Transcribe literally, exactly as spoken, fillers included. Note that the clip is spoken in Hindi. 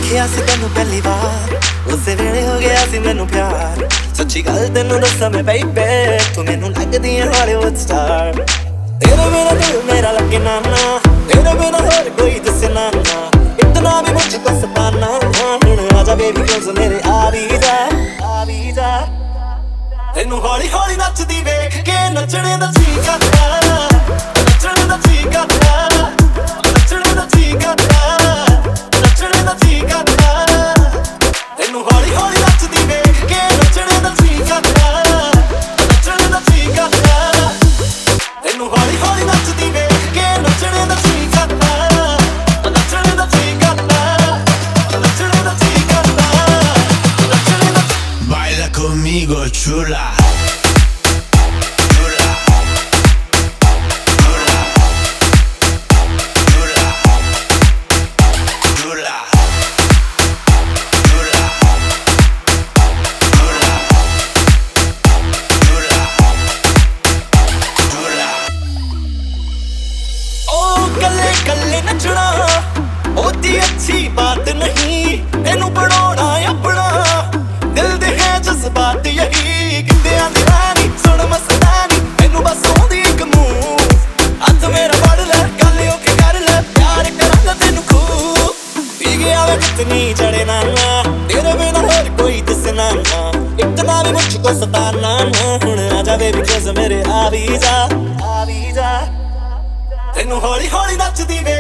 देखिया सी तेनू पहली बार उसे वेले हो गया सी मैनू प्यार। सच्ची गल तेनू दस्सां मैं बेबे तू मैनू लगदी है हॉलीवुड स्टार। तेरे बिना दिल मेरा लगे ना ना, तेरे बिना होर कोई दसे ना ना, इतना भी मुझको सताना ना। हुण आजा बेबी क्लोज मेरे आ भी जा आ भी जा। तेनू हौली हौली नचदी वेख के नचने दा जी करदा, नचने दा जी करदा, नचने दा जी करदा, नचने दा जी करदा। तेनू हौली हौली नचदी वेख के नचने दा जी करदा, नचने दा जी करदा। तेनू हौली हौली नचदी वेख के नचने दा जी करदा, नचने दा जी करदा, नचने दा जी करदा, नचने दा। Baila conmigo, chula. कल्ले कल्ले नचना होती अच्छी बात नहीं, तेनू बनाना अपना दिल दे है जज्बात यही। गिद्धियां दी रानी सुन मस्तानी तेनू बस आउंदी इक मूंह, हत्थ मेरा फड़ ले गल ओके कर ले प्यार करांगा तेनू खूब। पी गया वे कितनी चढ़े ना ना, तेरे बिना होर कोई दसना ना, इतना भी मुझको सताना ना। हुण आजा बेबी क्लोज मेरे आ भी जा आ भी जा। तेनू हौली हौली नचदी वे